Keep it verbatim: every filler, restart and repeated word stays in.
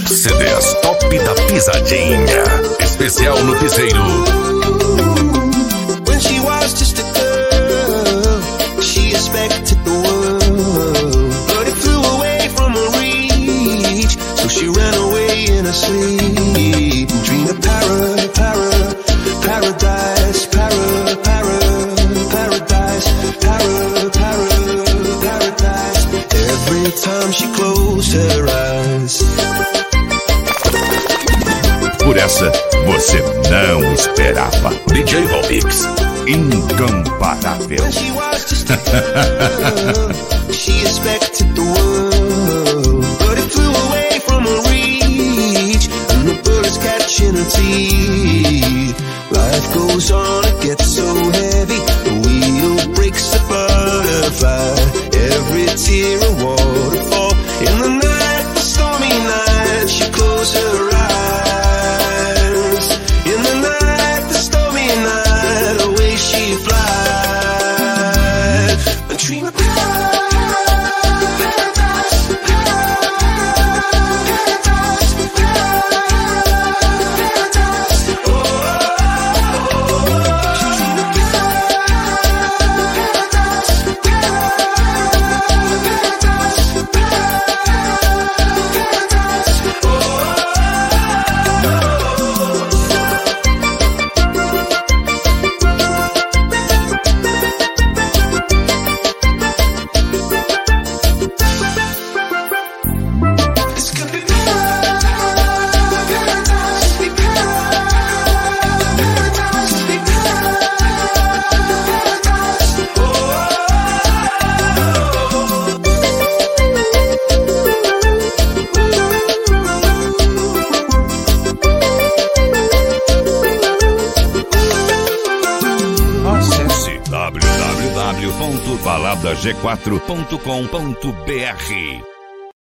C Ds Top da Pisadinha. Especial no Piseiro. When she was just a girl, she expected the world, but it flew away from her reach, so she ran away in her sleep. Dream of para, para, paradise, para, para, paradise, para, para, paradise. Every time she closed her eyes. Por essa, você não esperava. D J Robix, incomparável. When she was just a girl, she expected the world, but it flew away from her reach, and the bullets catching her teeth. Life goes on, it gets so heavy, the wheel breaks the butterfly. Every tear a waterfall, in the night, the stormy night, she closed her eyes. In the night, the stormy night, away she flies. A dream of w w w ponto balada g quatro ponto com ponto b r.